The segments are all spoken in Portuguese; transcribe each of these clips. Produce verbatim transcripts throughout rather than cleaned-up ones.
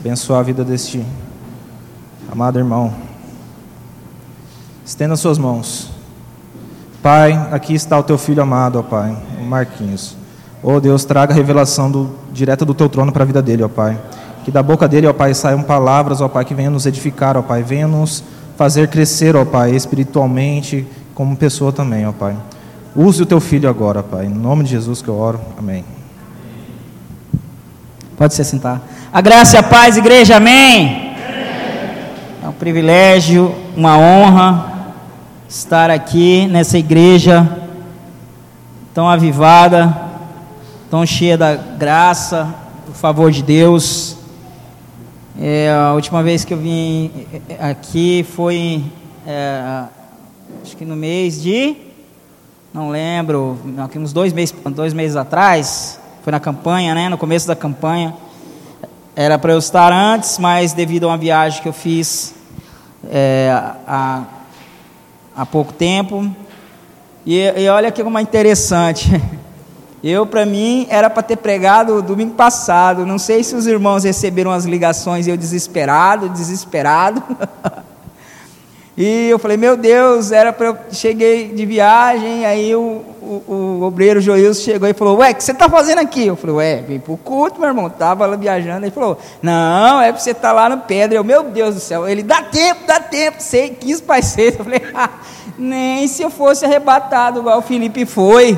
abençoar a vida deste amado irmão. Estenda suas mãos. Pai, aqui está o teu filho amado, ó Pai, o Marquinhos. Ó Deus, traga a revelação do, direta do teu trono para a vida dele, ó Pai. Que da boca dele, ó Pai, saiam palavras, ó Pai, que venham nos edificar, ó Pai. Venham nos fazer crescer, ó Pai, espiritualmente, como pessoa também, ó Pai. Use o teu filho agora, ó Pai. Em nome de Jesus que eu oro. Amém. Pode se sentar. A graça e a paz, igreja, amém? É um privilégio, uma honra estar aqui nessa igreja tão avivada, tão cheia da graça, do favor de Deus. É, a última vez que eu vim aqui foi, é, acho que no mês de, não lembro, uns dois meses, dois meses atrás, foi na campanha, né, no começo da campanha. Era para eu estar antes, mas devido a uma viagem que eu fiz é, há, há pouco tempo. E, e olha que como é interessante. Eu, para mim, era para ter pregado domingo passado. Não sei se os irmãos receberam as ligações e eu desesperado, desesperado. E eu falei, meu Deus, era para eu... Cheguei de viagem, aí o, o, o obreiro Joilson chegou e falou, ué, o que você está fazendo aqui? Eu falei, ué, vim para o culto, meu irmão, estava lá viajando. Ele falou, não, é para você estar tá lá no Pedro. Eu, meu Deus do céu, ele, dá tempo, dá tempo, sei, quinze para as seis. Eu falei, ah, nem se eu fosse arrebatado igual o Felipe foi,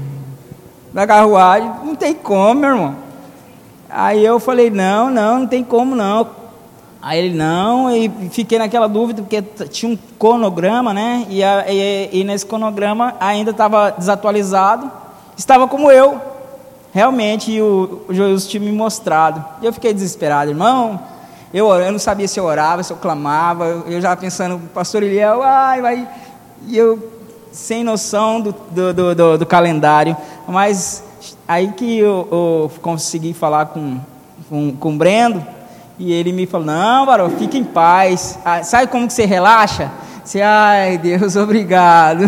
da carruagem, não tem como, meu irmão. Aí eu falei, não, não, não tem como não. Aí ele, não, e fiquei naquela dúvida, porque tinha um cronograma, né, e, a, e, e nesse cronograma ainda estava desatualizado, estava como eu, realmente, e o, o Joilson tinha me mostrado, e eu fiquei desesperado, irmão, eu, eu não sabia se eu orava, se eu clamava, eu já pensando, pastor Eliel, ai, vai, e eu, sem noção do, do, do, do, do calendário, mas aí que eu, eu consegui falar com, com, com o Brendo, e ele me falou, não, varão, fica em paz. Ah, sabe como que você relaxa? Você, ai, Deus, obrigado.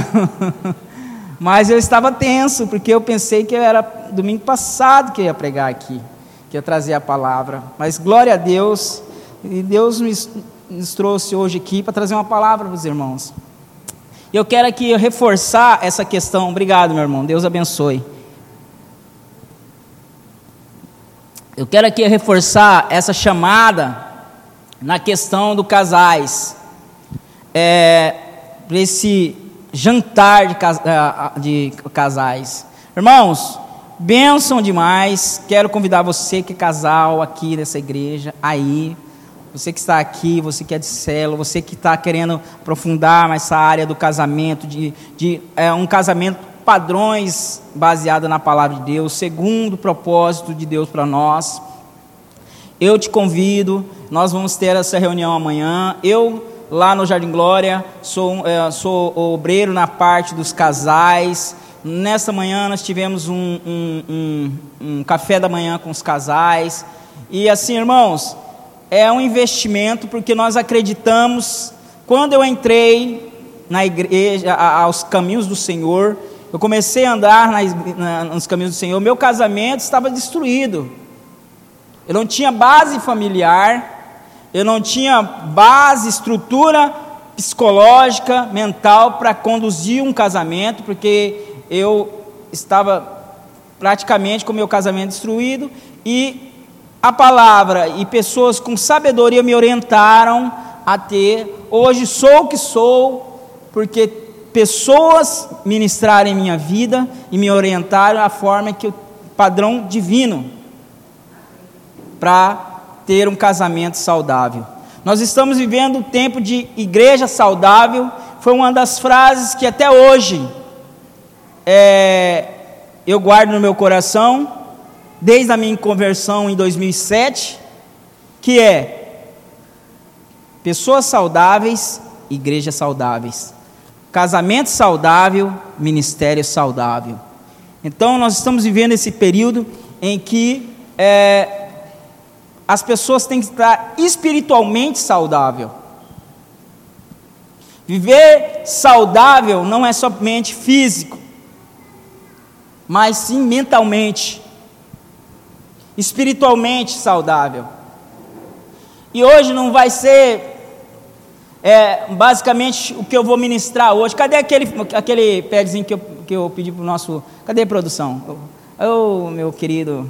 Mas eu estava tenso, porque eu pensei que era domingo passado que eu ia pregar aqui, que eu ia trazer a palavra. Mas glória a Deus, e Deus me, nos trouxe hoje aqui para trazer uma palavra para os irmãos. Eu quero aqui reforçar essa questão. Obrigado, meu irmão, Deus abençoe. Eu quero aqui reforçar essa chamada na questão do casais, é, para esse jantar de, de casais. Irmãos, bênção demais. Quero convidar você que é casal aqui nessa igreja, aí, você que está aqui, você que é de célula, você que está querendo aprofundar mais essa área do casamento, de, de é, um casamento padrões baseado na palavra de Deus, segundo o propósito de Deus para nós. Eu te convido, nós vamos ter essa reunião amanhã. Eu, lá no Jardim Glória, sou, é, sou obreiro na parte dos casais. Nesta manhã nós tivemos um, um, um, um café da manhã com os casais. E assim, irmãos, é um investimento, porque nós acreditamos. Quando eu entrei na igreja, aos caminhos do Senhor, eu comecei a andar nas, na, nos caminhos do Senhor, meu casamento estava destruído. Eu não tinha base familiar, eu não tinha base, estrutura psicológica, mental para conduzir um casamento, porque eu estava praticamente com o meu casamento destruído, e a palavra e pessoas com sabedoria me orientaram a ter. Hoje sou o que sou, porque pessoas ministraram em minha vida e me orientaram a forma que o padrão divino para ter um casamento saudável. Nós estamos vivendo um tempo de igreja saudável. Foi uma das frases que até hoje é, eu guardo no meu coração, desde a minha conversão em dois mil e sete, que é: pessoas saudáveis, igrejas saudáveis. Casamento saudável, ministério saudável. Então nós estamos vivendo esse período em que é, as pessoas têm que estar espiritualmente saudável. Viver saudável não é somente físico, mas sim mentalmente, espiritualmente saudável. E hoje não vai ser é, basicamente o que eu vou ministrar hoje. Cadê aquele, aquele padzinho que eu, que eu pedi para o nosso... Cadê a produção? Ô, oh, meu querido...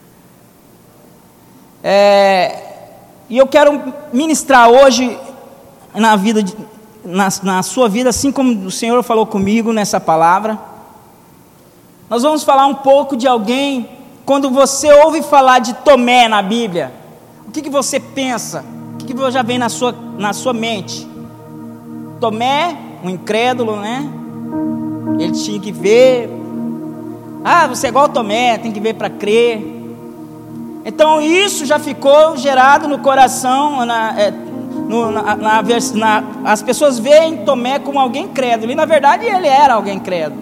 É, e eu quero ministrar hoje na vida, de, na, na sua vida, assim como o Senhor falou comigo nessa palavra. Nós vamos falar um pouco de alguém. Quando você ouve falar de Tomé na Bíblia, o que, que você pensa? O que, que já vem na sua, na sua mente? Tomé, um incrédulo, né? Ele tinha que ver. Ah, você é igual Tomé, tem que ver para crer. Então isso já ficou gerado no coração, na, é, no, na, na, na, as pessoas veem Tomé como alguém crédulo, e na verdade ele era alguém crédulo.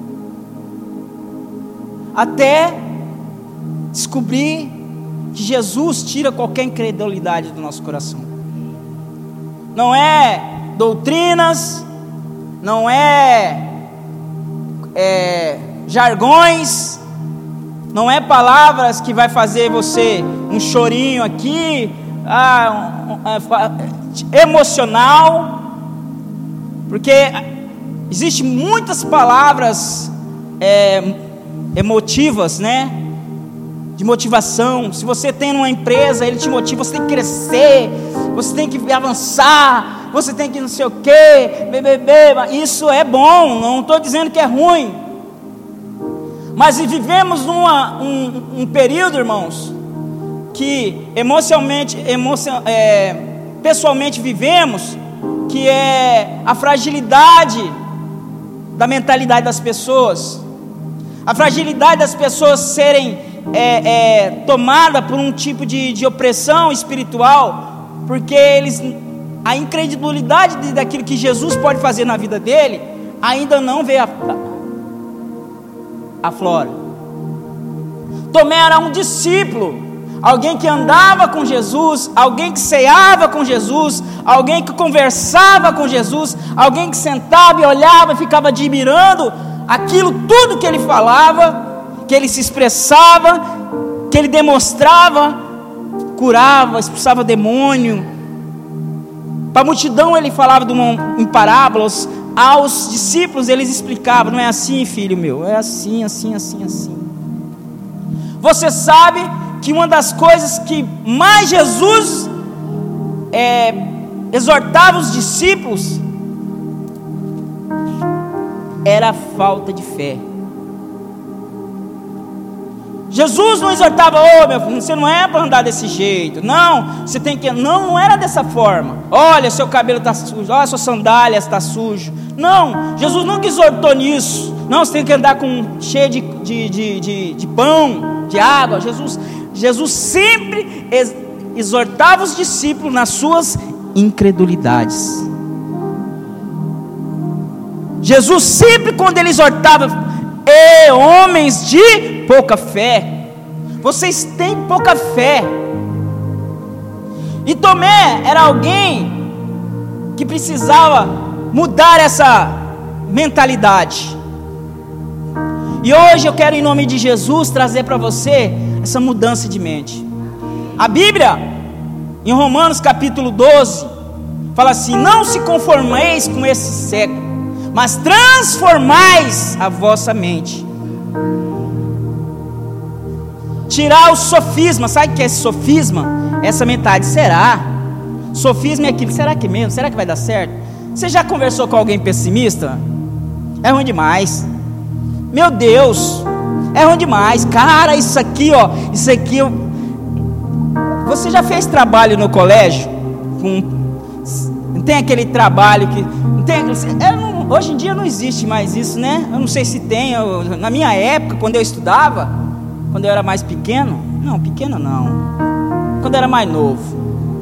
Até descobrir que Jesus tira qualquer incredulidade do nosso coração. Não é doutrinas, não é, é jargões, não é palavras que vai fazer você um chorinho aqui, ah, um, um, emocional, porque existem muitas palavras é, emotivas, né? De motivação. Se você tem uma empresa, ele te motiva, você tem que crescer, você tem que avançar, você tem que não sei o quê, bebê, isso é bom, não estou dizendo que é ruim. Mas vivemos numa, um, um período, irmãos, que emocionalmente, emocion, é, pessoalmente vivemos, que é a fragilidade da mentalidade das pessoas, a fragilidade das pessoas serem é, é, tomadas por um tipo de, de opressão espiritual, porque eles, a incredulidade daquilo que Jesus pode fazer na vida dele, ainda não veio a aflora. Tomé era um discípulo, alguém que andava com Jesus, alguém que ceava com Jesus, alguém que conversava com Jesus, alguém que sentava e olhava e ficava admirando aquilo tudo que ele falava, que ele se expressava, que ele demonstrava, curava, expulsava demônio. Para a multidão ele falava de uma, em parábolas. Aos discípulos eles explicavam: não é assim, filho meu, é assim, assim, assim, assim. Você sabe que uma das coisas que mais Jesus é, exortava os discípulos era a falta de fé. Jesus não exortava: ô, meu filho, você não é para andar desse jeito, não, você tem que, não, não era dessa forma. Olha, seu cabelo está sujo, olha, suas sandálias está sujo. Não, Jesus nunca exortou nisso. Não, você tem que andar com, cheio de, de, de, de, de pão, de água. Jesus, Jesus sempre ex, exortava os discípulos nas suas incredulidades. Jesus sempre, quando ele exortava: e homens de pouca fé, vocês têm pouca fé. E Tomé era alguém que precisava mudar essa mentalidade. E hoje eu quero, em nome de Jesus, trazer para você essa mudança de mente. A Bíblia, em Romanos capítulo doze, fala assim: não se conformeis com esse século, mas transformais a vossa mente. Tirar o sofisma. Sabe o que é esse sofisma? Essa mentalidade: será? Sofisma é aquilo: será que mesmo? Será que vai dar certo? Você já conversou com alguém pessimista? É ruim demais. Meu Deus, é ruim demais. Cara, isso aqui, ó, isso aqui eu... Você já fez trabalho no colégio? Com... Tem aquele trabalho que... Tem... É, não... Hoje em dia não existe mais isso, né? Eu não sei se tem. Eu... Na minha época, quando eu estudava, quando eu era mais pequeno... Não, pequeno não. Quando eu era mais novo.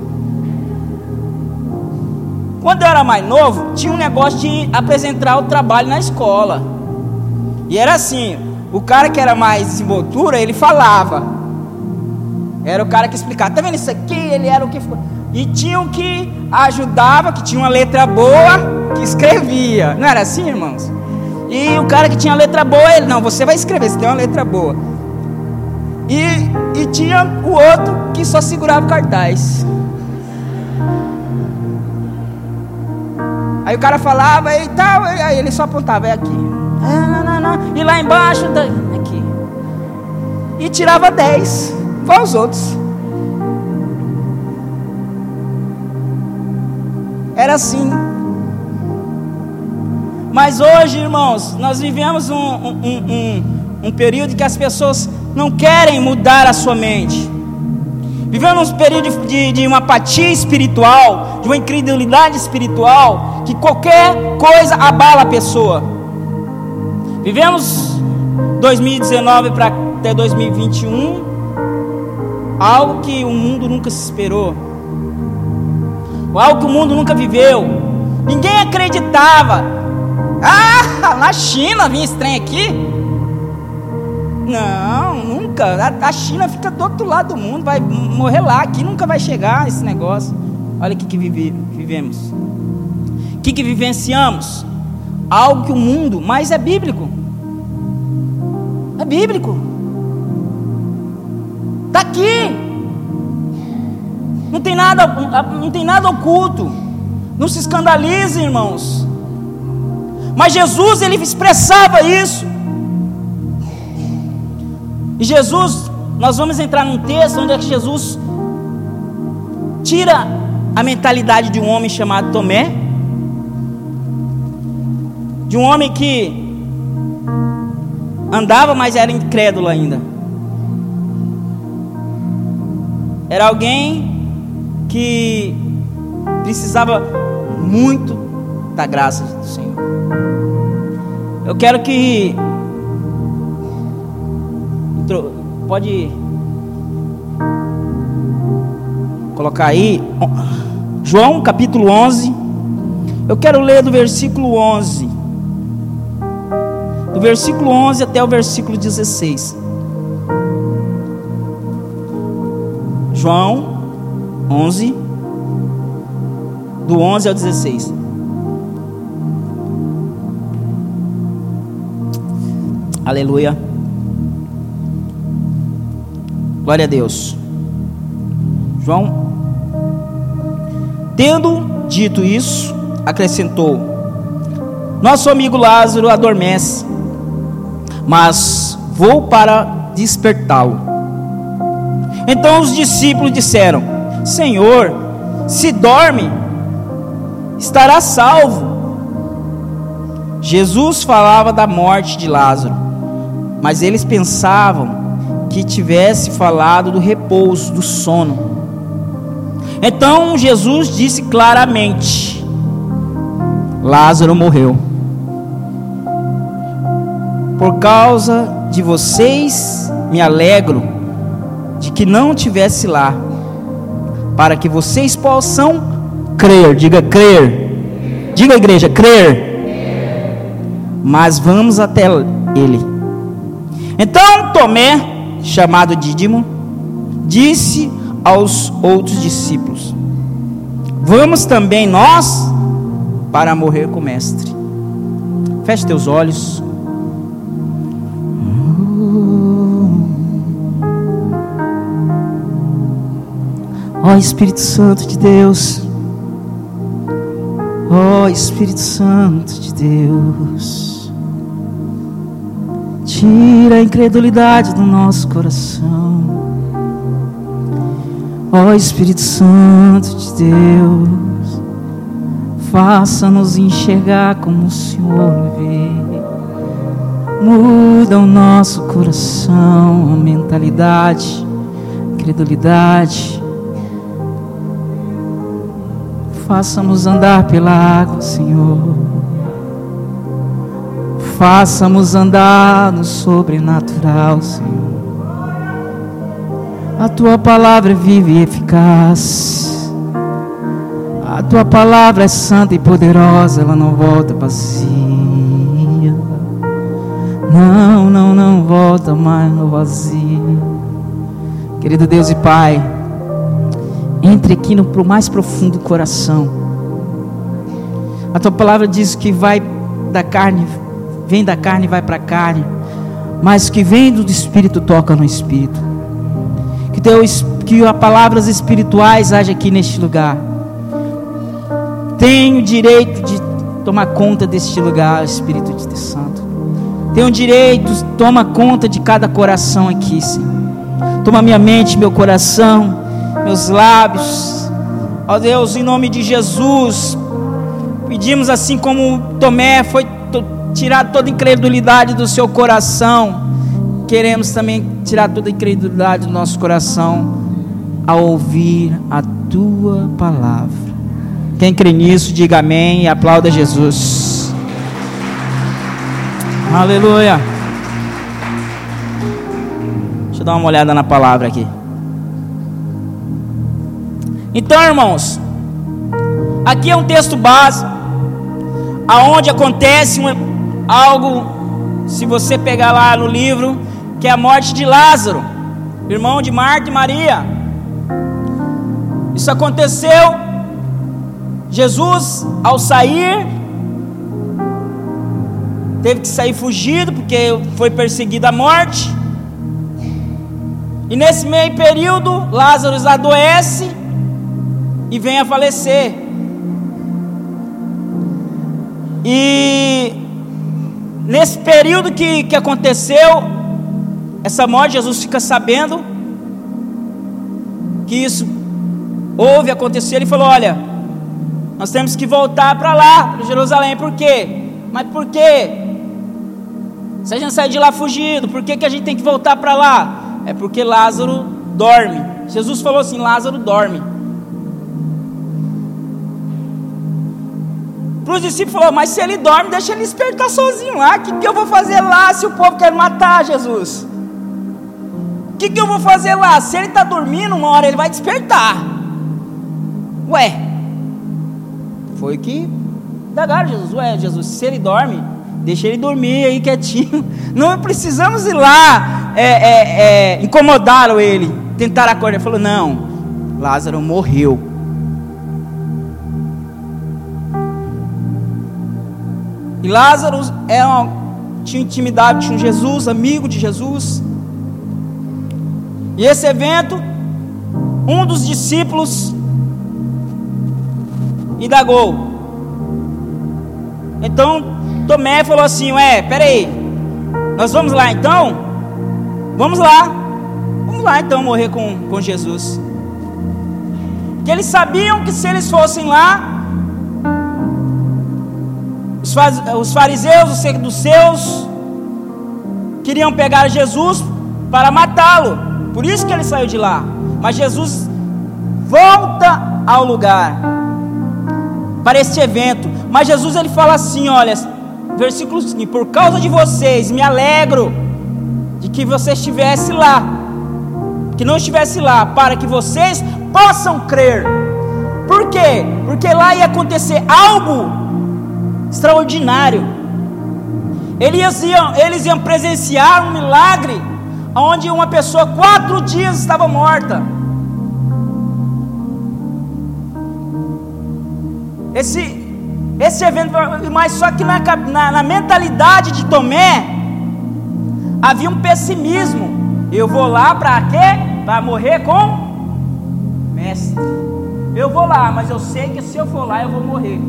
Quando eu era mais novo, tinha um negócio de apresentar o trabalho na escola. E era assim: o cara que era mais desenvoltura, ele falava. Era o cara que explicava: tá vendo isso aqui? Ele era o que... E tinha o que ajudava, que tinha uma letra boa, que escrevia. Não era assim, irmãos? E o cara que tinha letra boa, ele: não, você vai escrever, você tem uma letra boa. E, e tinha o outro que só segurava o cartaz. Aí o cara falava e tal, aí ele só apontava, é aqui. Ah, não, não, não. E lá embaixo, aqui. E tirava dez, igual os outros. Era assim. Mas hoje, irmãos, nós vivemos um, um, um, um período que as pessoas não querem mudar a sua mente. Vivemos um período de, de, de uma apatia espiritual, de uma incredulidade espiritual, que qualquer coisa abala a pessoa. Vivemos dois mil e dezenove para até dois mil e vinte e um, algo que o mundo nunca se esperou, algo que o mundo nunca viveu. Ninguém acreditava. Ah, na China vinha esse trem aqui? Não, nunca. A, a China fica do outro lado do mundo, vai morrer lá. Aqui nunca vai chegar esse negócio. Olha o que, que vive, vivemos. O que, que vivenciamos? Algo que o mundo, mas é bíblico. É bíblico. Está aqui. Não tem nada, não tem nada oculto. Não se escandalize, irmãos. Mas Jesus, ele expressava isso. E Jesus, nós vamos entrar num texto onde é que Jesus tira a mentalidade de um homem chamado Tomé, de um homem que andava, mas era incrédulo ainda. Era alguém que precisava muito da graça do Senhor. Eu quero que pode colocar aí João capítulo onze. Eu quero ler do versículo onze, do versículo onze até o versículo dezesseis. João onze, do onze ao dezesseis. Aleluia. Glória a Deus. João, tendo dito isso, acrescentou: nosso amigo Lázaro adormece, mas vou para despertá-lo. Então os discípulos disseram: Senhor, se dorme, estará salvo. Jesus falava da morte de Lázaro, mas eles pensavam que tivesse falado do repouso, do sono. Então Jesus disse claramente: Lázaro morreu. Por causa de vocês me alegro de que não estivesse lá, para que vocês possam crer. Diga crer. Diga, igreja, crer. Mas vamos até ele. Então Tomé, chamado Dídimo, disse aos outros discípulos: vamos também nós para morrer com o mestre. Feche teus olhos. Ó Espírito Santo de Deus, ó Espírito Santo de Deus, tira a incredulidade do nosso coração. Ó Espírito Santo de Deus, faça-nos enxergar como o Senhor vê. Muda o nosso coração, a mentalidade, a incredulidade. Faça-nos andar pela água, Senhor. Faça-nos andar no sobrenatural, Senhor. A Tua palavra é viva e eficaz. A Tua palavra é santa e poderosa. Ela não volta vazia. Não, não, não volta mais no vazio. Querido Deus e Pai, entre aqui no pro mais profundo coração. A Tua palavra diz que vai da carne, vem da carne e vai para a carne, mas que vem do Espírito toca no Espírito. Que, teu, que as palavras espirituais haja aqui neste lugar. Tenho o direito de tomar conta deste lugar, Espírito de Deus Santo. Tem o direito, toma conta de cada coração aqui, Senhor. Toma minha mente, meu coração, meus lábios. Ó Deus, em nome de Jesus, pedimos assim como Tomé foi tirar toda a incredulidade do seu coração, queremos também tirar toda a incredulidade do nosso coração ao ouvir a tua palavra. Quem crê nisso, diga amém e aplauda Jesus. Aleluia. Deixa eu dar uma olhada na palavra aqui. Então, irmãos, aqui é um texto base, aonde acontece um, algo, se você pegar lá no livro, que é a morte de Lázaro, irmão de Marta e Maria. Isso aconteceu. Jesus, ao sair, teve que sair fugido, porque foi perseguido à morte. E nesse meio período, Lázaro adoece e vem a falecer. E nesse período que, que aconteceu essa morte, Jesus fica sabendo que isso houve, aconteceu. Ele falou: olha, nós temos que voltar para lá, para Jerusalém. Por quê? Mas por quê? Se a gente sair de lá fugido, por que, que a gente tem que voltar para lá? É porque Lázaro dorme. Jesus falou assim: Lázaro dorme. Para os discípulos falou: mas se ele dorme, deixa ele despertar sozinho lá. O que, que eu vou fazer lá se o povo quer matar Jesus? O que, que eu vou fazer lá? Se ele está dormindo, uma hora ele vai despertar. Ué, foi o que indagaram Jesus. Ué, Jesus, se ele dorme, deixa ele dormir aí quietinho. Não precisamos ir lá é, é, é, incomodar ele, tentar acordar. Ele falou: não, Lázaro morreu. E Lázaro era uma, tinha intimidade com Jesus, amigo de Jesus. E esse evento, um dos discípulos indagou. Então Tomé falou assim: ué, peraí, nós vamos lá então? Vamos lá, vamos lá então morrer com, com Jesus. Porque eles sabiam que se eles fossem lá, os fariseus, os seduceus, queriam pegar Jesus para matá-lo. Por isso que ele saiu de lá. Mas Jesus volta ao lugar para este evento. Mas Jesus, ele fala assim, olha, versículo cinco: por causa de vocês me alegro de que você estivesse lá, que não estivesse lá, para que vocês possam crer. Por quê? Porque lá ia acontecer algo extraordinário. Eles iam, eles iam presenciar um milagre onde uma pessoa quatro dias estava morta. Esse, esse evento, mas só que na, na, na mentalidade de Tomé havia um pessimismo. Eu vou lá para quê? Para morrer com mestre. Eu vou lá, mas eu sei que se eu for lá eu vou morrer.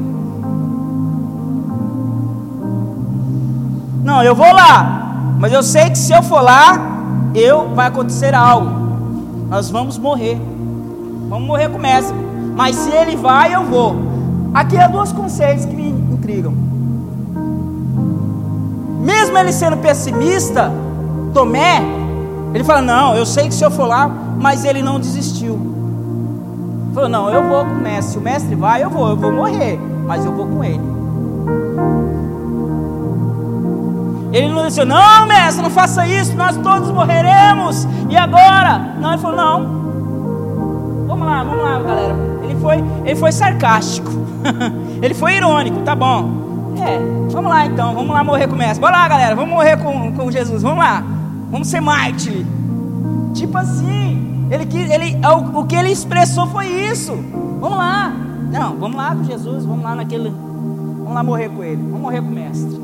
Não, eu vou lá, mas eu sei que se eu for lá, eu vai acontecer algo. Nós vamos morrer. Vamos morrer com o mestre. Mas se ele vai, eu vou. Aqui há dois conceitos que me intrigam. Mesmo ele sendo pessimista, Tomé, ele fala: não, eu sei que se eu for lá, mas ele não desistiu. Ele falou: não, eu vou com o mestre. Se o mestre vai, eu vou, eu vou morrer, mas eu vou com ele. Ele não disse: não, mestre, não faça isso, nós todos morreremos. E agora? Não, ele falou: não. Vamos lá, vamos lá, galera. Ele foi, ele foi sarcástico. Ele foi irônico, tá bom. É, vamos lá então, vamos lá morrer com o mestre. Bora lá, galera, vamos morrer com, com Jesus, vamos lá. Vamos ser mártir. Tipo assim, ele, ele, o, o que ele expressou foi isso. Vamos lá. Não, vamos lá com Jesus, vamos lá naquele, vamos lá morrer com ele, vamos morrer com o mestre.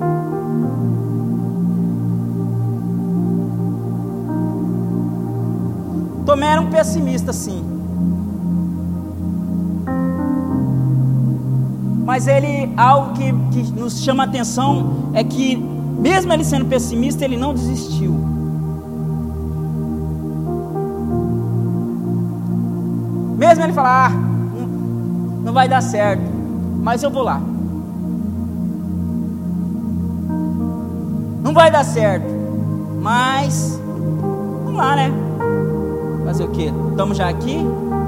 Tomé era um pessimista, sim. Mas ele, algo que, que nos chama a atenção é que, mesmo ele sendo pessimista, ele não desistiu. Mesmo ele falar, ah, não, não vai dar certo, mas eu vou lá. Não vai dar certo, mas vamos lá, né? Fazer o quê? Estamos já aqui?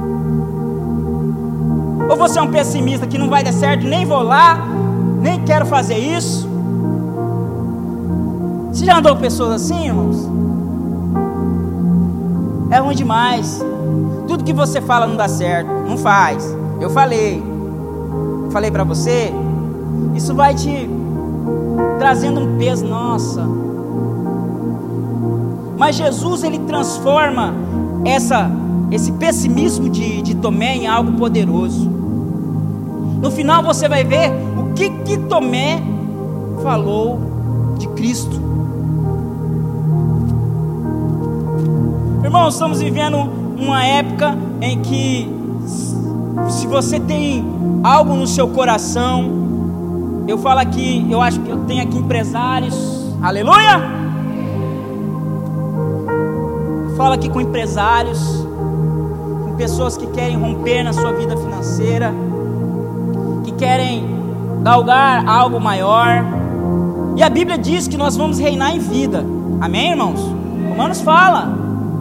Ou você é um pessimista que não vai dar certo, nem vou lá, nem quero fazer isso? Você já andou com pessoas assim, irmãos? É ruim demais. Tudo que você fala não dá certo, não faz. Eu falei, falei para você, isso vai te trazendo um peso, nossa. Mas Jesus, ele transforma essa, esse pessimismo de, de Tomé em algo poderoso. No final você vai ver o que que Tomé falou de Cristo. Irmãos, estamos vivendo uma época em que, se você tem algo no seu coração, eu falo aqui, eu acho que eu tenho aqui empresários, aleluia! Eu falo aqui com empresários, com pessoas que querem romper na sua vida financeira, que querem galgar algo maior, e a Bíblia diz que nós vamos reinar em vida, amém, irmãos? Romanos fala.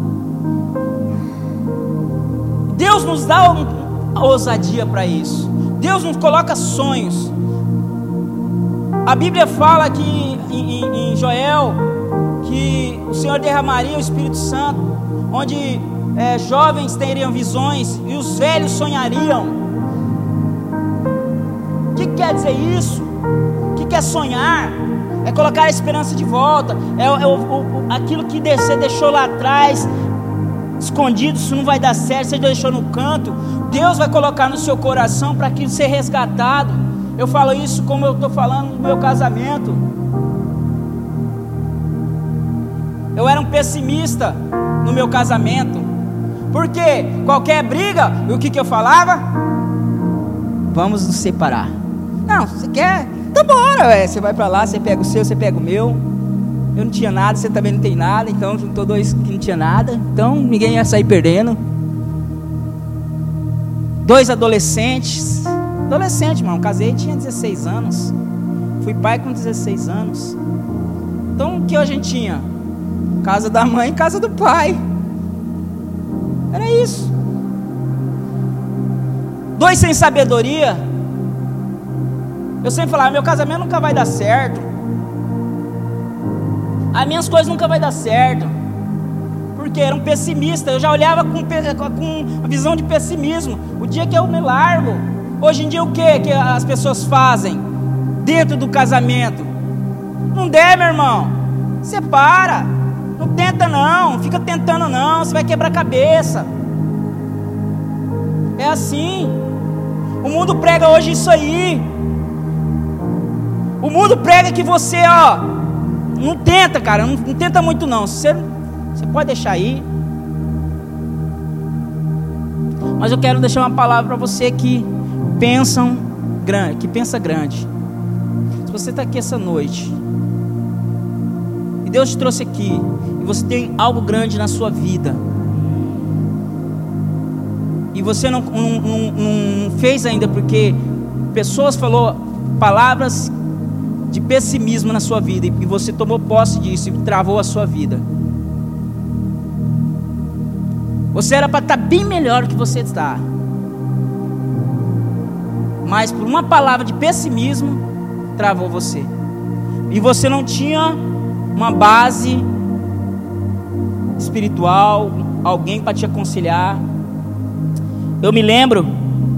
Deus nos dá a ousadia para isso. Deus nos coloca sonhos. A Bíblia fala que em, em, em Joel que o Senhor derramaria o Espírito Santo, onde é, jovens teriam visões e os velhos sonhariam. O que quer dizer isso? O que quer sonhar? É colocar a esperança de volta. É, é o, o, aquilo que você deixou lá atrás escondido, isso não vai dar certo, você deixou no canto, Deus vai colocar no seu coração para aquilo ser resgatado. Eu falo isso como eu estou falando no meu casamento. Eu era um pessimista no meu casamento, porque qualquer briga, o que que eu falava? Vamos nos separar. Não, você quer? Então bora, ué. Você vai para lá, você pega o seu, você pega o meu. Eu não tinha nada, você também não tem nada, então juntou dois que não tinha nada, então ninguém ia sair perdendo. Dois adolescentes, adolescente, mano, casei, tinha dezesseis anos, fui pai com dezesseis anos. Então o que a gente tinha? Casa da mãe e casa do pai. Era isso. Dois sem sabedoria. Eu sempre falava, meu casamento nunca vai dar certo, as minhas coisas nunca vai dar certo, porque era um pessimista. Eu já olhava com, com a visão de pessimismo. O dia que eu me largo, hoje em dia o que que as pessoas fazem dentro do casamento? Não der, meu irmão, separa, não tenta não, não fica tentando não, você vai quebrar a cabeça. É assim. O mundo prega hoje isso aí. O mundo prega que você, ó, não tenta, cara, não, não tenta muito não. Você, você pode deixar aí. Mas eu quero deixar uma palavra para você que pensam grande, que pensa grande. Se você está aqui essa noite e Deus te trouxe aqui e você tem algo grande na sua vida e você não, não, não, não fez ainda porque pessoas falou palavras de pessimismo na sua vida, e você tomou posse disso e travou a sua vida. Você era para estar bem melhor do que você está, mas por uma palavra de pessimismo travou você, e você não tinha uma base espiritual, alguém para te aconselhar. Eu me lembro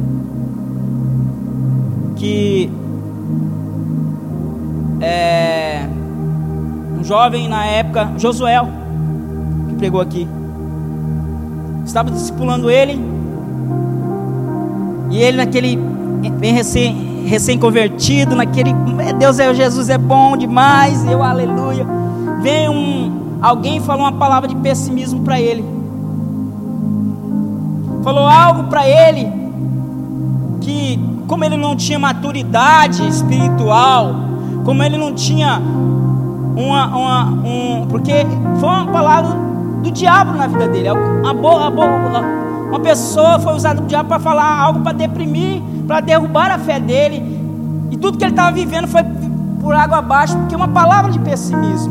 que É, um jovem na época, Josué, que pregou aqui, estava discipulando ele, e ele naquele bem recém, recém-convertido, naquele, meu Deus, é, Jesus é bom demais, eu aleluia, vem um, alguém falou uma palavra de pessimismo para ele, falou algo para ele, que como ele não tinha maturidade espiritual, como ele não tinha uma, uma um, porque foi uma palavra do diabo na vida dele. Uma, boa, uma pessoa foi usada do diabo para falar algo, para deprimir, para derrubar a fé dele, e tudo que ele estava vivendo foi por água abaixo, porque uma palavra de pessimismo,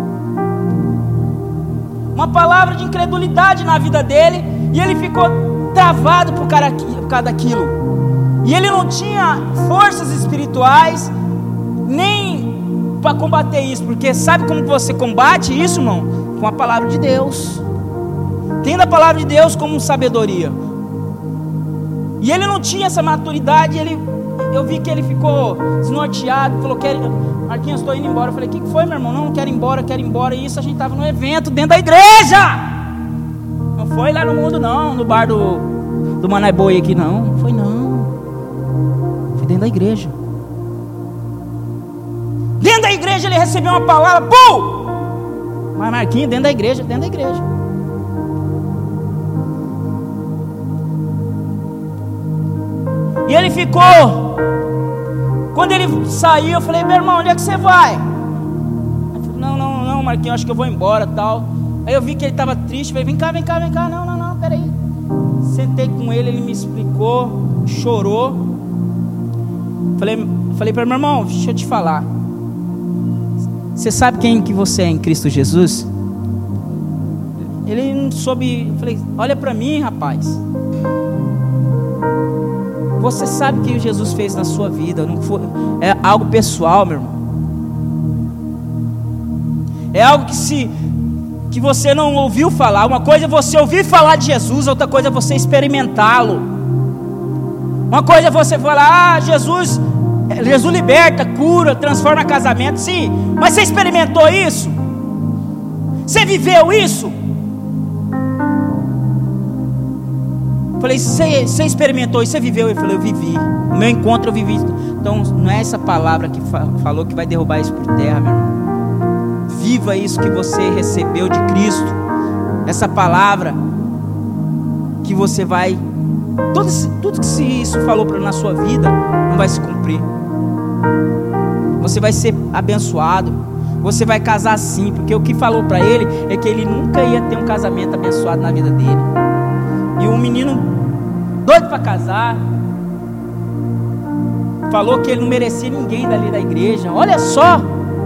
uma palavra de incredulidade na vida dele, e ele ficou travado por causa daquilo, e ele não tinha forças espirituais nem para combater isso, porque sabe como você combate isso, irmão? Com a palavra de Deus, tendo a palavra de Deus como sabedoria. E ele não tinha essa maturidade. Ele, eu vi que ele ficou desnorteado, falou: quero, Marquinhos, estou indo embora. Eu falei: o que foi, meu irmão? Não, não quero ir embora, quero ir embora. E isso, a gente estava no evento dentro da igreja, não foi lá no mundo não, no bar do, do Manai Boi aqui não, não foi não, foi dentro da igreja. Dentro da igreja ele recebeu uma palavra, pum! Mas Marquinhos, dentro da igreja, dentro da igreja. E ele ficou. Quando ele saiu, eu falei: meu irmão, onde é que você vai? Ele falou: não, não, não, Marquinhos, acho que eu vou embora, tal. Aí eu vi que ele estava triste, falei: vem cá, vem cá, vem cá. Não, não, não, peraí. Sentei com ele, ele me explicou, chorou. Falei, falei para ele: meu irmão, deixa eu te falar. Você sabe quem que você é em Cristo Jesus? Ele não soube. Eu falei: olha para mim, rapaz. Você sabe o que Jesus fez na sua vida? Não foi, é algo pessoal, meu irmão. É algo que se que você não ouviu falar. Uma coisa é você ouvir falar de Jesus, outra coisa é você experimentá-lo. Uma coisa é você falar: ah, Jesus, Jesus liberta, cura, transforma casamento. Sim, mas você experimentou isso? Você viveu isso? Falei: você, você experimentou isso, você viveu? Eu falei: eu vivi, no meu encontro eu vivi. Então não é essa palavra que fa- falou que vai derrubar isso por terra, meu irmão. Viva isso que você recebeu de Cristo. Essa palavra que você vai, tudo, tudo que isso falou pra, na sua vida não vai se cumprir. Você vai ser abençoado, você vai casar sim, porque o que falou para ele é que ele nunca ia ter um casamento abençoado na vida dele. E um menino doido para casar falou que ele não merecia ninguém dali da igreja. Olha só,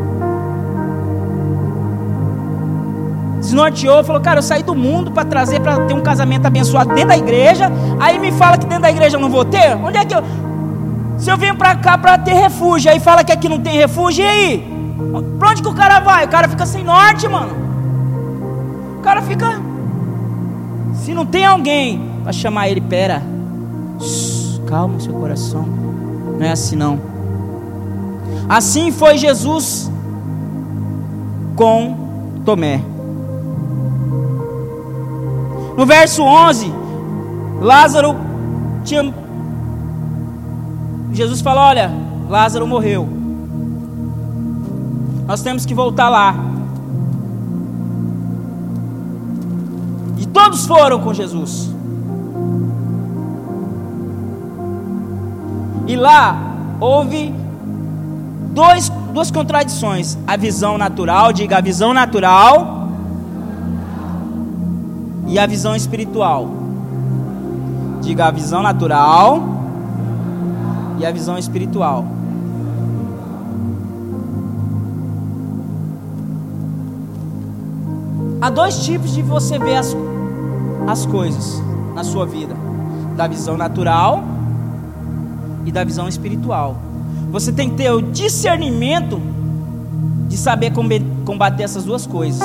desnorteou, falou: cara, eu saí do mundo para trazer, para ter um casamento abençoado dentro da igreja. Aí me fala que dentro da igreja eu não vou ter? Onde é que eu... Se eu venho para cá para ter refúgio, aí fala que aqui não tem refúgio, e aí? Pra onde que o cara vai? O cara fica sem norte, mano. O cara fica... Se não tem alguém para chamar ele: pera, calma o seu coração, não é assim não. Assim foi Jesus com Tomé. No verso onze, Lázaro tinha... Jesus falou: olha, Lázaro morreu, nós temos que voltar lá. E todos foram com Jesus. E lá houve dois, duas contradições. A visão natural, diga a visão natural, e a visão espiritual. Diga a visão natural e a visão espiritual. Há dois tipos de você ver as, as coisas na sua vida: da visão natural e da visão espiritual. Você tem que ter o discernimento de saber combater essas duas coisas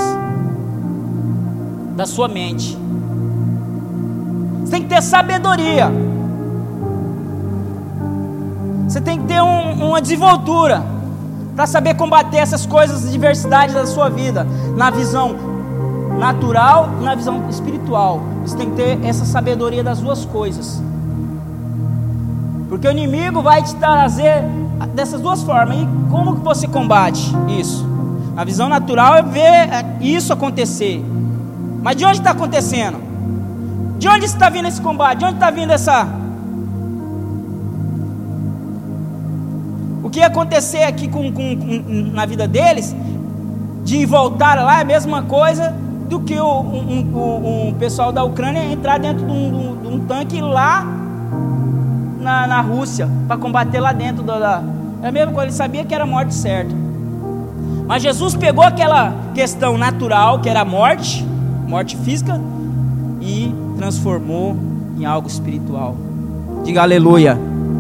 da sua mente. Você tem que ter sabedoria. Você tem que ter um, uma desenvoltura para saber combater essas coisas, diversidades da sua vida, na visão natural e na visão espiritual. Você tem que ter essa sabedoria das duas coisas, porque o inimigo vai te trazer dessas duas formas. E como que você combate isso? A visão natural é ver isso acontecer, mas de onde está acontecendo? De onde está vindo esse combate? De onde está vindo essa que ia acontecer aqui com, com, com, na vida deles, de voltar lá, é a mesma coisa do que o um, um, um pessoal da Ucrânia entrar dentro de um, de um tanque lá na, na Rússia, para combater lá dentro da... É a mesma coisa, ele sabia que era a morte certa. Mas Jesus pegou aquela questão natural, que era a morte, morte física, e transformou em algo espiritual. Diga aleluia.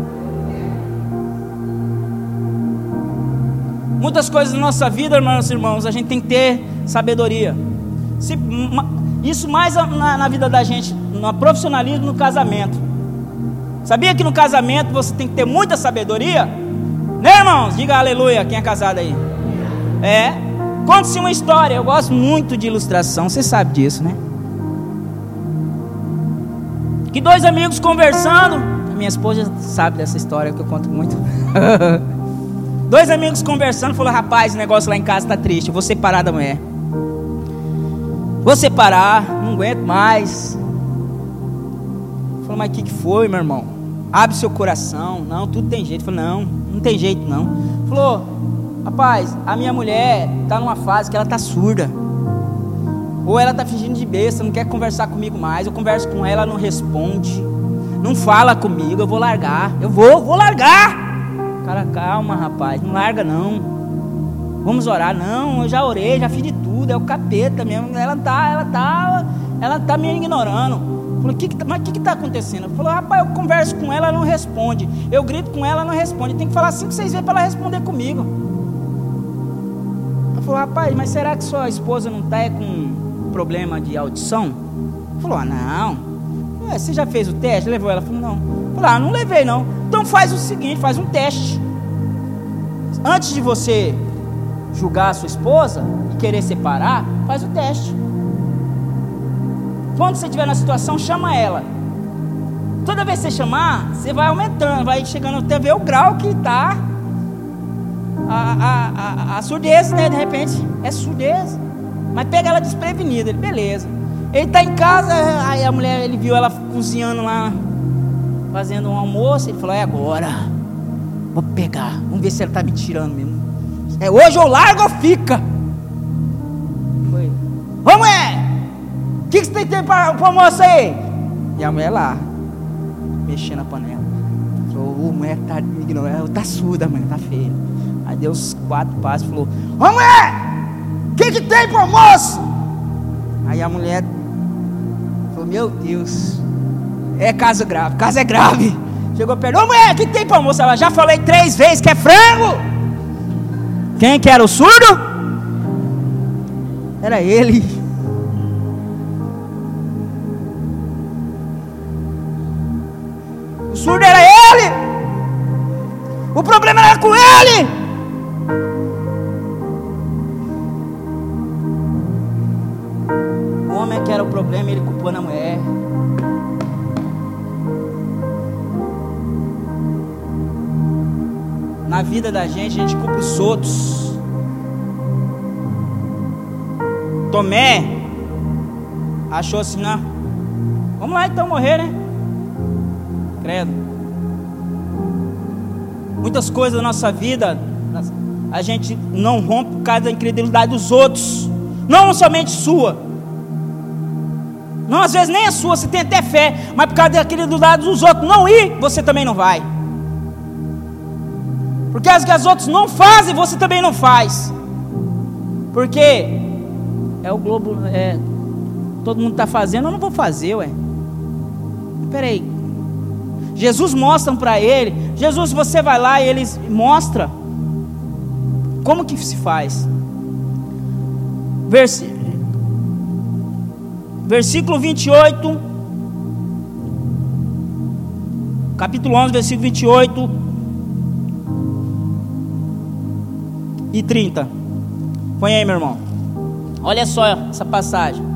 Muitas coisas na nossa vida, irmãos e irmãos, a gente tem que ter sabedoria. Se, isso mais na, na vida da gente, no profissionalismo, no casamento. Sabia que no casamento você tem que ter muita sabedoria? Né, irmãos? Diga aleluia, quem é casado aí. É, conte-se uma história. Eu gosto muito de ilustração, você sabe disso, né? Que dois amigos conversando. Minha esposa sabe dessa história que eu conto muito. Dois amigos conversando, falou: rapaz, o negócio lá em casa tá triste, eu vou separar da mulher. Vou separar, não aguento mais. Falou: mas o que, que foi, meu irmão? Abre seu coração. Não, tudo tem jeito. Falou: não, não tem jeito não. Falou: rapaz, a minha mulher tá numa fase que ela tá surda. Ou ela tá fingindo de besta, não quer conversar comigo mais. Eu converso com ela, ela não responde, não fala comigo. Eu vou largar, eu vou, vou largar. Cara, calma, rapaz, não larga não. Vamos orar. Não, eu já orei, já fiz de tudo. É o capeta mesmo. Ela tá, ela tá, ela tá me ignorando. Falei: que que tá, mas o que que tá acontecendo? Falou: rapaz, eu converso com ela, ela não responde. Eu grito com ela, ela não responde. Tem que falar cinco, seis vezes para ela responder comigo. Ela falou: rapaz, mas será que sua esposa não tá com problema de audição? Falou: ah, não. Ué, você já fez o teste? Levou ela? Falou: não. Falou: ah, não levei não. Então faz o seguinte, faz um teste. Antes de você julgar a sua esposa e querer separar, faz o teste. Quando você estiver na situação, chama ela. Toda vez que você chamar, você vai aumentando, vai chegando até ver o grau que está a, a, a, a surdez, né? De repente é surdez, mas pega ela desprevenida. Ele: beleza. Ele está em casa, aí a mulher, ele viu ela cozinhando lá, fazendo um almoço. Ele falou: é agora, vou pegar, vamos ver se ela está me tirando mesmo. É hoje ou larga ou fica. Foi: ô mulher, o que, que você tem para o almoço aí? E a mulher lá, mexendo na panela. Falou: ô mulher, tá me ignorando, tá surda, mãe, tá feia. Aí deu os quatro passos e falou: ô mulher, o que, que tem para o almoço? Aí a mulher falou: meu Deus, é caso grave, caso é grave. Chegou perto: ô mulher, o que tem para almoço? Ela: já falei três vezes que é frango. Quem que era o surdo? Era ele. O surdo era ele. O problema era com ele. O homem que era o problema, ele culpou na mulher. Na vida da gente, a gente culpa os outros. Tomé achou assim: não, vamos lá então morrer, né? Credo. Muitas coisas da nossa vida a gente não rompe por causa da incredulidade dos outros, não somente sua. Não, às vezes nem a sua, você tem até fé, mas por causa da incredulidade dos outros não ir, você também não vai. Porque as que as outros não fazem, você também não faz. Porque é o globo, é, todo mundo está fazendo, eu não vou fazer, ué. Peraí. Jesus mostra para ele. Jesus, você vai lá e ele mostra como que se faz. Vers... Versículo vinte e oito, capítulo onze, versículo vinte e oito e trinta. Põe aí, meu irmão. Olha só essa passagem.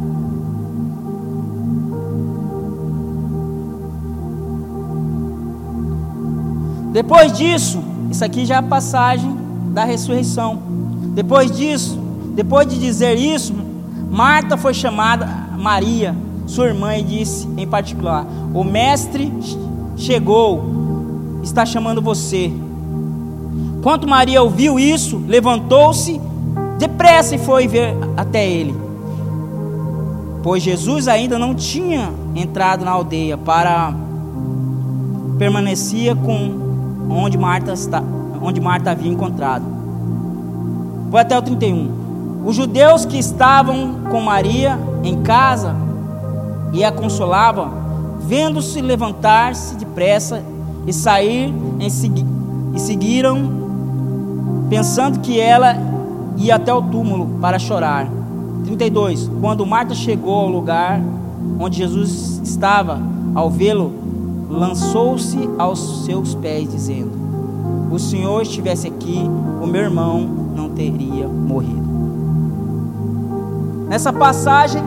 Depois disso, isso aqui já é a passagem da ressurreição. Depois disso, depois de dizer isso, Marta foi chamada, Maria, sua irmã, e disse em particular: o mestre chegou, está chamando você. Quando Maria ouviu isso, levantou-se depressa e foi ver até ele, pois Jesus ainda não tinha entrado na aldeia, para permanecia com onde Marta está, onde Marta havia encontrado. Foi até o trinta e um. Os judeus que estavam com Maria em casa e a consolavam, vendo-se levantar-se depressa e sair em segui- e seguiram, pensando que ela ia até o túmulo para chorar. trinta e dois. Quando Marta chegou ao lugar onde Jesus estava, ao vê-lo, lançou-se aos seus pés, dizendo: o Senhor estivesse aqui, o meu irmão não teria morrido. Nessa passagem,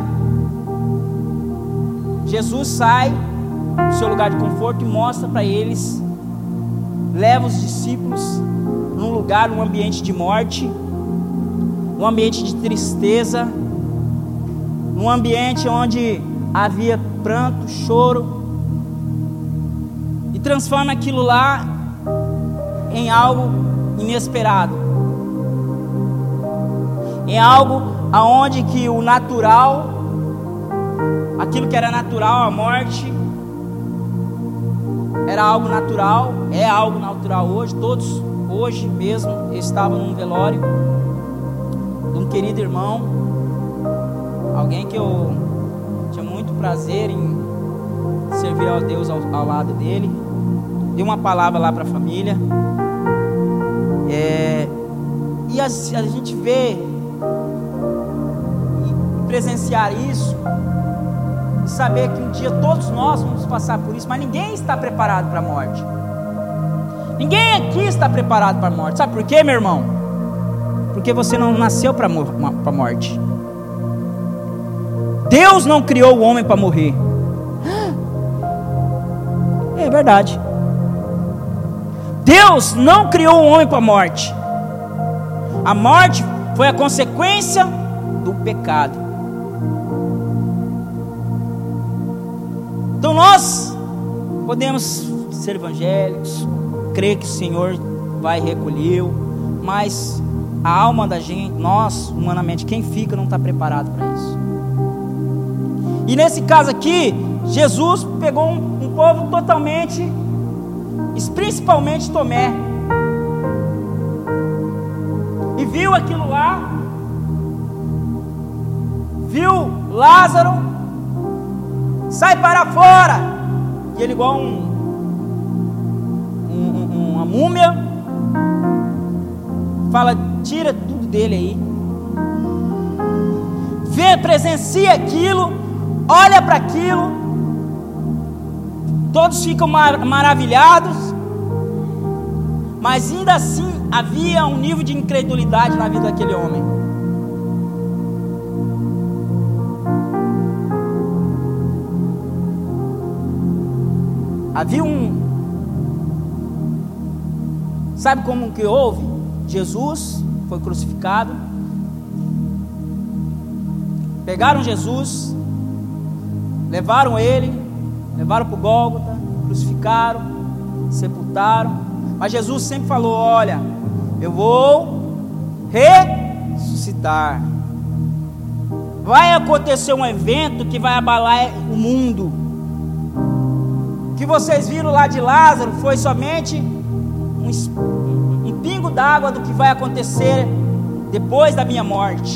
Jesus sai do seu lugar de conforto e mostra para eles, leva os discípulos num lugar, num ambiente de morte, num ambiente de tristeza, num ambiente onde havia pranto, choro, e transforma aquilo lá em algo inesperado, em algo aonde que o natural, aquilo que era natural, a morte, era algo natural, é algo natural hoje. Todos hoje mesmo estavam num velório de um querido irmão, alguém que eu tinha muito prazer em servir ao Deus ao, ao lado dele. Dei uma palavra lá para a família, é, e a, a gente vê e presenciar isso, e saber que um dia todos nós vamos passar por isso, mas ninguém está preparado para a morte. Ninguém aqui está preparado para a morte. Sabe por quê, meu irmão? Porque você não nasceu para a morte. Deus não criou o homem para morrer. É verdade. Deus não criou o homem para a morte. A morte foi a consequência do pecado. Então nós podemos ser evangélicos, crer que o Senhor vai recolhê-lo, mas a alma da gente, nós humanamente, quem fica não está preparado para isso. E nesse caso aqui, Jesus pegou um, um povo totalmente, principalmente Tomé, e viu aquilo lá, viu Lázaro, sai para fora, e ele igual um, um, uma múmia, fala: tira tudo dele aí. Vê, presencia aquilo, olha para aquilo, todos ficam mar- maravilhados, mas ainda assim havia um nível de incredulidade na vida daquele homem. Havia um... Sabe como que houve? Jesus foi crucificado, pegaram Jesus, levaram ele, levaram para o Gólgota, crucificaram, sepultaram, mas Jesus sempre falou: olha, eu vou ressuscitar. Vai acontecer um evento que vai abalar o mundo. O que vocês viram lá de Lázaro foi somente um, um pingo d'água do que vai acontecer depois da minha morte.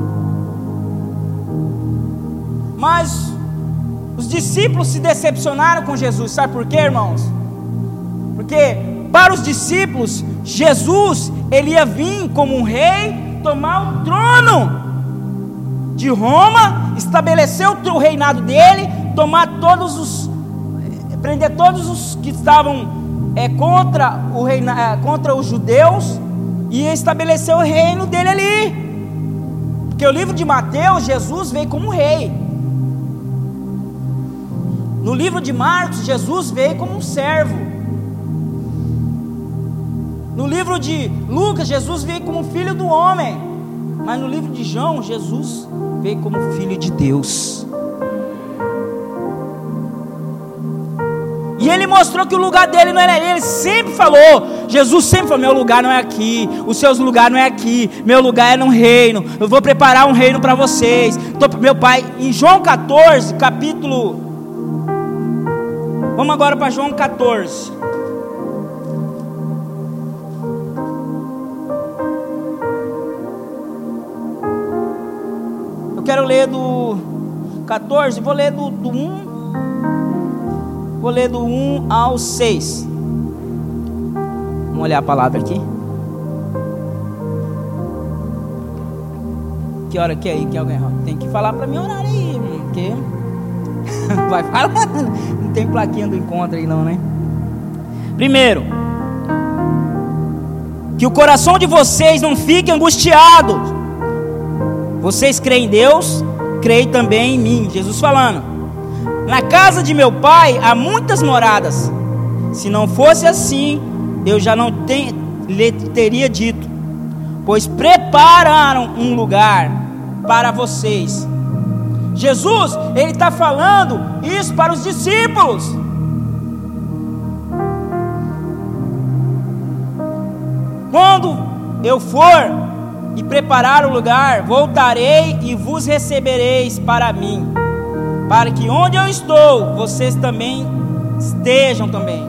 Mas os discípulos se decepcionaram com Jesus. Sabe por quê, irmãos? Porque para os discípulos, Jesus, ele ia vir como um rei, tomar o trono de Roma, estabelecer o reinado dele, tomar todos os, prender todos os que estavam é, contra, o reina, é, contra os judeus, e estabelecer o reino dele ali. Porque o livro de Mateus, Jesus veio como rei. No livro de Marcos, Jesus veio como um servo. No livro de Lucas, Jesus veio como filho do homem. Mas no livro de João, Jesus veio como filho de Deus. E ele mostrou que o lugar dele não era ali. Ele sempre falou, Jesus sempre falou, meu lugar não é aqui, o seu lugar não é aqui, meu lugar é no reino, eu vou preparar um reino para vocês. Então, meu pai, em João quatorze, capítulo, vamos agora para João quatorze. Eu quero ler do quatorze, vou ler do, do um, vou ler do um ao seis. Vamos olhar a palavra aqui. Que hora que é aí? Que alguém tem que falar para mim orar aí, porque vai falar. Não tem plaquinha do encontro aí não, né? Primeiro, que o coração de vocês não fique angustiado. Vocês creem em Deus, creem também em mim. Jesus falando: na casa de meu pai há muitas moradas. Se não fosse assim, eu já não tem, lhe teria dito, pois prepararam um lugar para vocês. Jesus, ele está falando isso para os discípulos. Quando eu for e preparar o lugar, voltarei e vos recebereis para mim, para que onde eu estou, vocês também estejam também.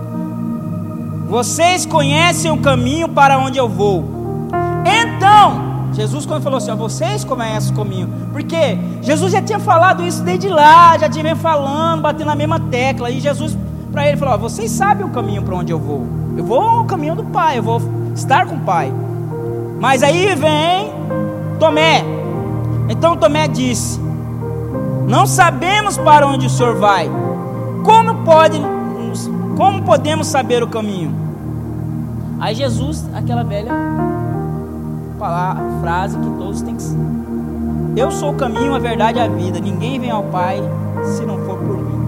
Vocês conhecem o caminho para onde eu vou. Então, Jesus quando falou assim, ó, vocês conhecem o caminho, porque Jesus já tinha falado isso desde lá, já tinha falando, batendo na mesma tecla, e Jesus para ele falou, ó, vocês sabem o caminho para onde eu vou, eu vou ao caminho do Pai, eu vou estar com o Pai. Mas aí vem Tomé. Então Tomé disse, não sabemos para onde o Senhor vai, como pode, como podemos saber o caminho? Aí Jesus, aquela velha falar a frase que todos têm que ser: eu sou o caminho, a verdade e a vida, ninguém vem ao Pai se não for por mim.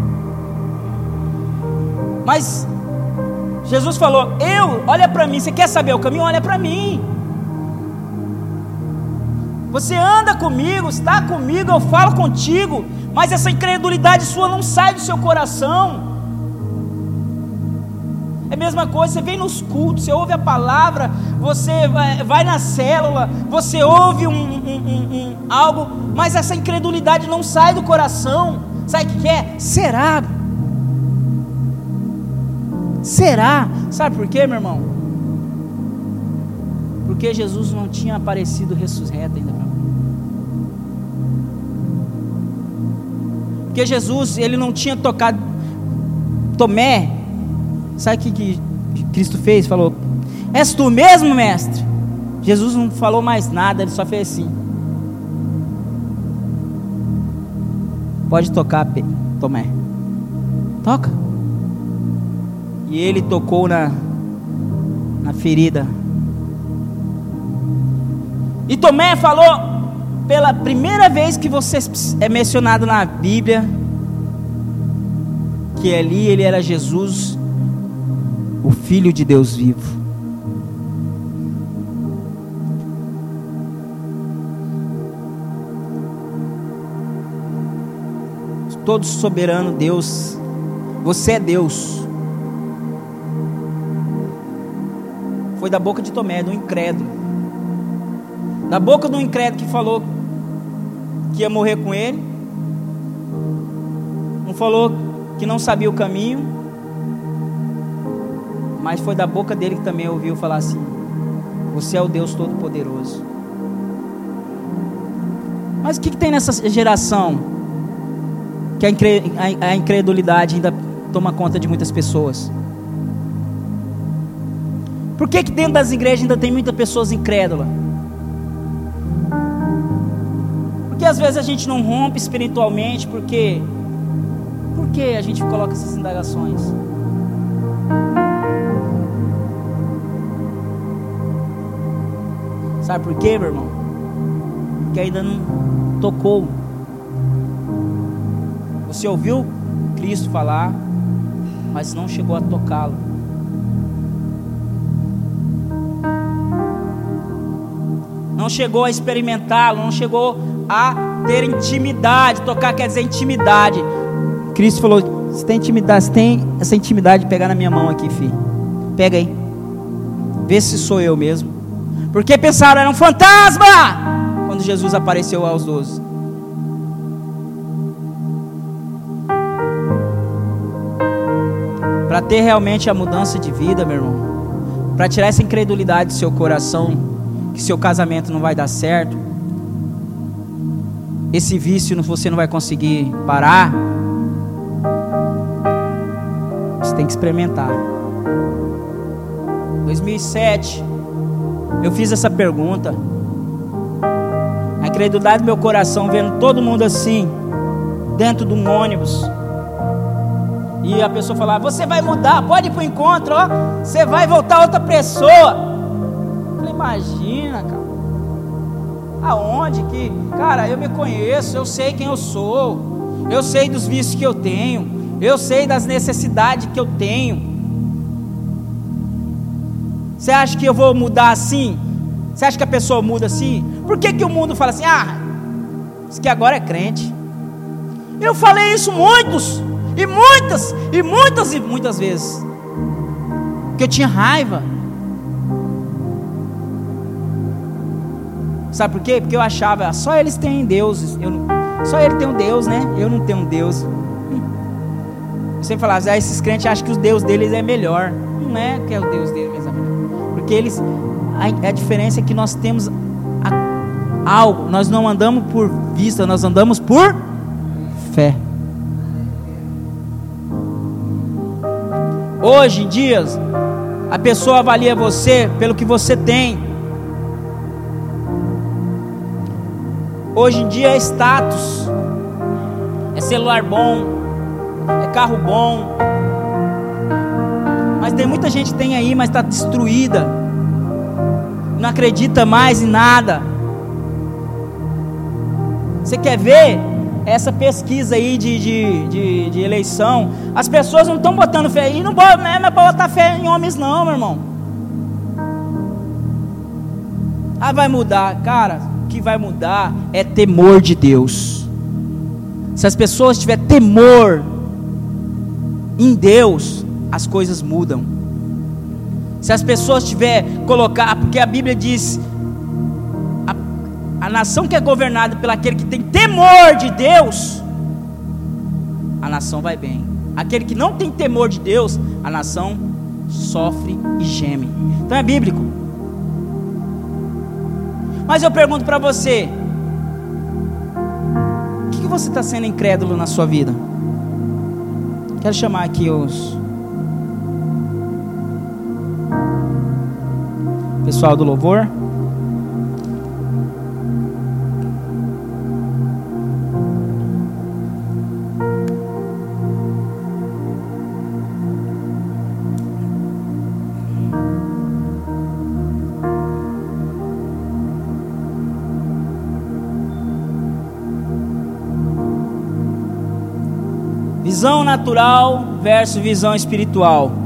Mas Jesus falou, eu, olha para mim, você quer saber o caminho? Olha para mim. Você anda comigo, está comigo, eu falo contigo, mas essa incredulidade sua não sai do seu coração. É a mesma coisa, você vem nos cultos, você ouve a palavra, você vai, vai na célula, você ouve um, um, um, um, algo, mas essa incredulidade não sai do coração. Sabe o que é? Será? Será? Sabe por quê, meu irmão? Porque Jesus não tinha aparecido ressurreto ainda, meu irmão. Porque Jesus, ele não tinha tocado Tomé. Sabe o que, que Cristo fez? Falou, és tu mesmo, mestre? Jesus não falou mais nada, ele só fez assim, pode tocar, Tomé, toca. E ele tocou na, na ferida. E Tomé falou, pela primeira vez que você é mencionado na Bíblia, que ali ele era Jesus, o Filho de Deus vivo. Todo soberano Deus, você é Deus. Foi da boca de Tomé, do incrédulo, da boca do incrédulo que falou que ia morrer com ele, não falou que não sabia o caminho, mas foi da boca dele que também ouviu falar assim, você é o Deus Todo-Poderoso. Mas o que, que tem nessa geração que a incredulidade ainda toma conta de muitas pessoas? Por que que dentro das igrejas ainda tem muitas pessoas incrédulas? Porque às vezes a gente não rompe espiritualmente, porque por que a gente coloca essas indagações? Sabe por quê, meu irmão? Porque ainda não tocou. Você ouviu Cristo falar, mas não chegou a tocá-lo. Não chegou a experimentá-lo, não chegou a ter intimidade. Tocar quer dizer intimidade. Cristo falou, Você tem intimidade, você tem essa intimidade de pegar na minha mão aqui, filho. Pega aí. Vê se sou eu mesmo. Porque pensaram, era um fantasma quando Jesus apareceu aos doze. Para ter realmente a mudança de vida, meu irmão, para tirar essa incredulidade do seu coração, que seu casamento não vai dar certo, esse vício você não vai conseguir parar, você tem que experimentar. Em dois mil e sete, eu fiz essa pergunta. A incredulidade do meu coração, vendo todo mundo assim, dentro de um ônibus. E a pessoa falava, você vai mudar, pode ir para o encontro, ó, você vai voltar outra pessoa. Eu falei, imagina, cara. Aonde que, cara, eu me conheço, eu sei quem eu sou, eu sei dos vícios que eu tenho, eu sei das necessidades que eu tenho. Você acha que eu vou mudar assim? Você acha que a pessoa muda assim? Por que que o mundo fala assim, ah, isso que agora é crente? Eu falei isso muitos, e muitas, e muitas, e muitas vezes, porque eu tinha raiva. Sabe por quê? Porque eu achava, só eles têm deuses, eu não, só ele tem um Deus, né? Eu não tenho um Deus. Eu sempre falava, ah, esses crentes acham que o Deus deles é melhor. Não é que é o Deus deles é melhor, porque eles, a, a diferença é que nós temos a, algo, nós não andamos por vista, nós andamos por fé. Hoje em dia, a pessoa avalia você pelo que você tem. Hoje em dia é status, é celular bom, é carro bom. Mas tem muita gente que tem aí, mas está destruída, não acredita mais em nada. Você quer ver essa pesquisa aí de, de, de, de eleição? As pessoas não estão botando fé, e não, não é para botar fé em homens não, meu irmão. Ah, vai mudar, cara. O que vai mudar é temor de Deus. Se as pessoas tiverem temor em Deus, as coisas mudam. Se as pessoas tiverem colocar, porque a Bíblia diz, a, a nação que é governada pelo aquele que tem temor de Deus, a nação vai bem. Aquele que não tem temor de Deus, a nação sofre e geme. Então é bíblico. Mas eu pergunto para você, o que, que você está sendo incrédulo na sua vida? Quero chamar aqui os pessoal do louvor. Visão natural versus visão espiritual.